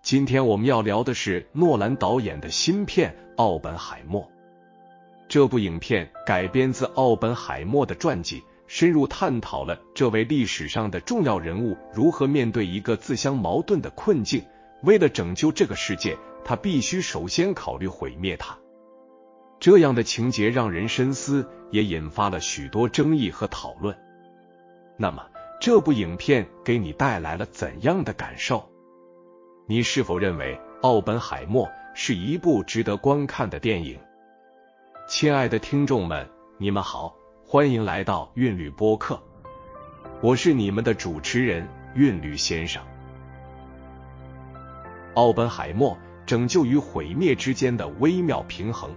今天我们要聊的是诺兰导演的新片《奥本海默》。这部影片改编自奥本海默的传记，深入探讨了这位历史上的重要人物如何面对一个自相矛盾的困境，为了拯救这个世界，他必须首先考虑毁灭它。这样的情节让人深思，也引发了许多争议和讨论。那么，这部影片给你带来了怎样的感受？你是否认为《奥本海默》是一部值得观看的电影？亲爱的听众们，你们好，欢迎来到韵律播客，我是你们的主持人韵律先生。奥本海默拯救与毁灭之间的微妙平衡。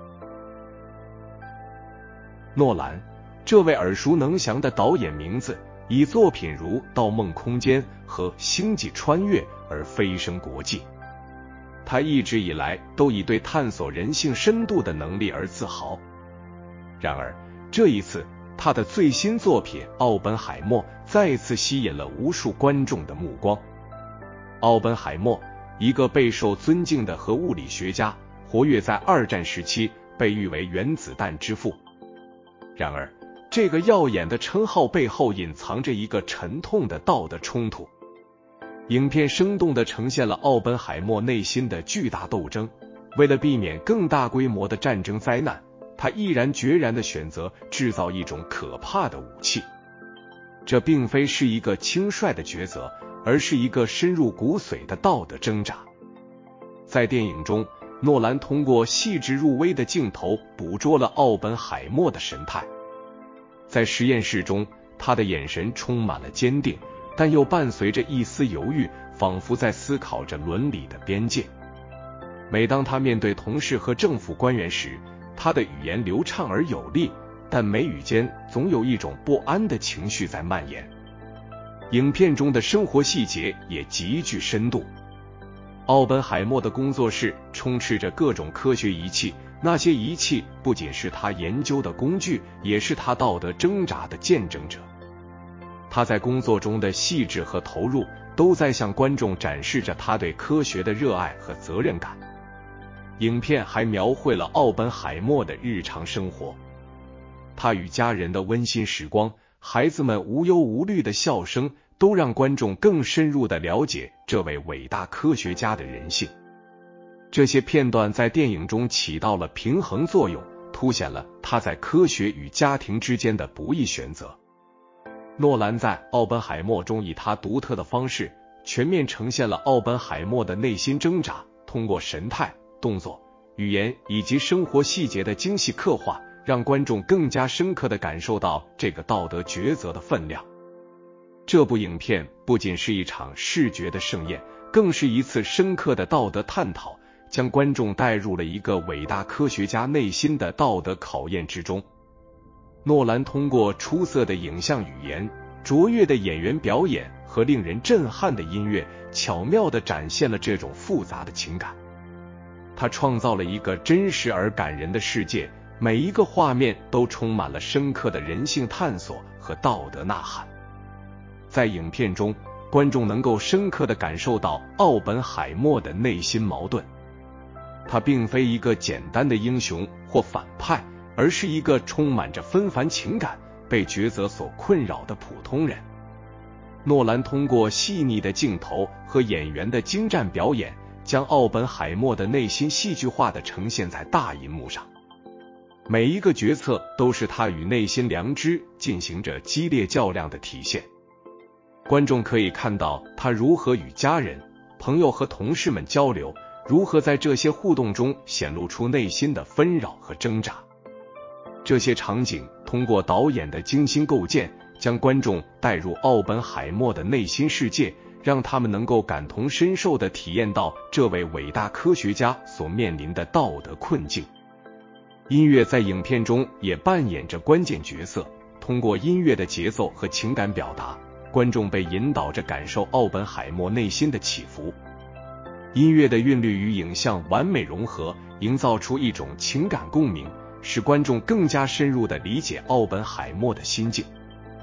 诺兰，这位耳熟能详的导演名字，以作品如《盗梦空间》和《星际穿越》而飞升国际。他一直以来都以对探索人性深度的能力而自豪。然而，这一次，他的最新作品《奥本海默》再次吸引了无数观众的目光。奥本海默，一个备受尊敬的核物理学家，活跃在二战时期，被誉为原子弹之父。然而，这个耀眼的称号背后隐藏着一个沉痛的道德冲突。影片生动地呈现了奥本海默内心的巨大斗争，为了避免更大规模的战争灾难，他毅然决然地选择制造一种可怕的武器。这并非是一个轻率的抉择，而是一个深入骨髓的道德挣扎。在电影中，诺兰通过细致入微的镜头捕捉了奥本海默的神态。在实验室中，他的眼神充满了坚定，但又伴随着一丝犹豫，仿佛在思考着伦理的边界。每当他面对同事和政府官员时，他的语言流畅而有力，但眉宇间总有一种不安的情绪在蔓延。影片中的生活细节也极具深度。奥本海默的工作室充斥着各种科学仪器，那些仪器不仅是他研究的工具，也是他道德挣扎的见证者。他在工作中的细致和投入，都在向观众展示着他对科学的热爱和责任感。影片还描绘了奥本海默的日常生活，他与家人的温馨时光，孩子们无忧无虑的笑声，都让观众更深入地了解这位伟大科学家的人性。这些片段在电影中起到了平衡作用，凸显了他在科学与家庭之间的不易选择。诺兰在《奥本海默》中以他独特的方式，全面呈现了奥本海默的内心挣扎，通过神态、动作、语言以及生活细节的精细刻画，让观众更加深刻地感受到这个道德抉择的分量。这部影片不仅是一场视觉的盛宴，更是一次深刻的道德探讨，将观众带入了一个伟大科学家内心的道德考验之中。诺兰通过出色的影像语言、卓越的演员表演和令人震撼的音乐，巧妙地展现了这种复杂的情感。他创造了一个真实而感人的世界，每一个画面都充满了深刻的人性探索和道德呐喊。在影片中，观众能够深刻地感受到奥本海默的内心矛盾。他并非一个简单的英雄或反派，而是一个充满着纷繁情感、被抉择所困扰的普通人。诺兰通过细腻的镜头和演员的精湛表演，将奥本海默的内心戏剧化地呈现在大银幕上。每一个决策都是他与内心良知进行着激烈较量的体现。观众可以看到他如何与家人、朋友和同事们交流，如何在这些互动中显露出内心的纷扰和挣扎。这些场景通过导演的精心构建，将观众带入奥本海默的内心世界，让他们能够感同身受地体验到这位伟大科学家所面临的道德困境。音乐在影片中也扮演着关键角色，通过音乐的节奏和情感表达，观众被引导着感受奥本海默内心的起伏。音乐的韵律与影像完美融合，营造出一种情感共鸣，使观众更加深入地理解奥本海默的心境。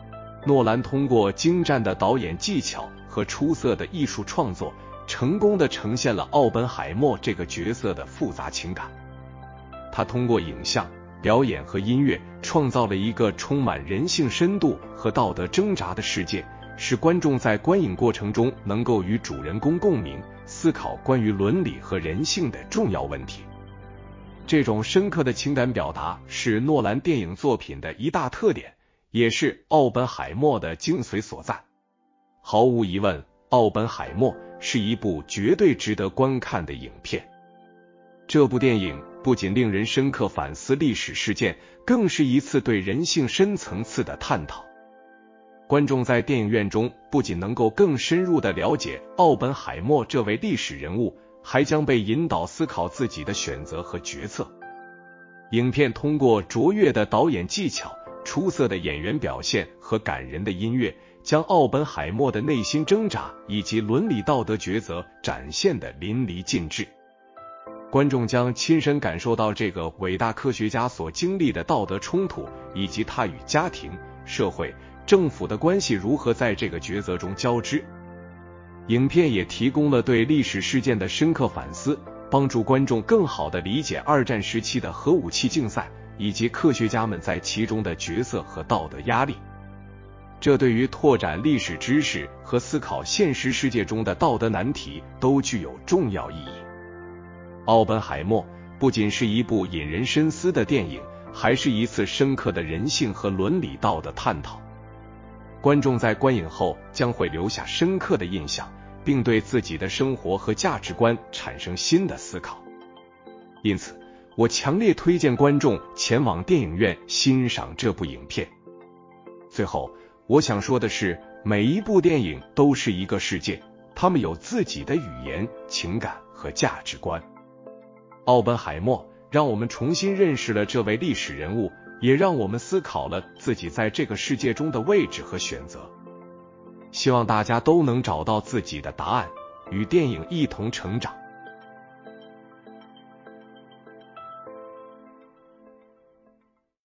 诺兰通过精湛的导演技巧和出色的艺术创作，成功地呈现了奥本海默这个角色的复杂情感。他通过影像、表演和音乐，创造了一个充满人性深度和道德挣扎的世界，使观众在观影过程中能够与主人公共鸣，思考关于伦理和人性的重要问题。这种深刻的情感表达是诺兰电影作品的一大特点，也是奥本海默的精髓所在。毫无疑问，奥本海默是一部绝对值得观看的影片。这部电影不仅令人深刻反思历史事件，更是一次对人性深层次的探讨。观众在电影院中不仅能够更深入地了解奥本海默这位历史人物，还将被引导思考自己的选择和决策。影片通过卓越的导演技巧、出色的演员表现和感人的音乐，将奥本海默的内心挣扎以及伦理道德抉择展现得淋漓尽致。观众将亲身感受到这个伟大科学家所经历的道德冲突，以及他与家庭、社会、政府的关系如何在这个抉择中交织。影片也提供了对历史事件的深刻反思，帮助观众更好地理解二战时期的核武器竞赛，以及科学家们在其中的角色和道德压力。这对于拓展历史知识和思考现实世界中的道德难题都具有重要意义。奥本海默不仅是一部引人深思的电影，还是一次深刻的人性和伦理道的探讨。观众在观影后将会留下深刻的印象，并对自己的生活和价值观产生新的思考。因此，我强烈推荐观众前往电影院欣赏这部影片。最后，我想说的是，每一部电影都是一个世界，它们有自己的语言、情感和价值观。奥本海默让我们重新认识了这位历史人物，也让我们思考了自己在这个世界中的位置和选择。希望大家都能找到自己的答案，与电影一同成长。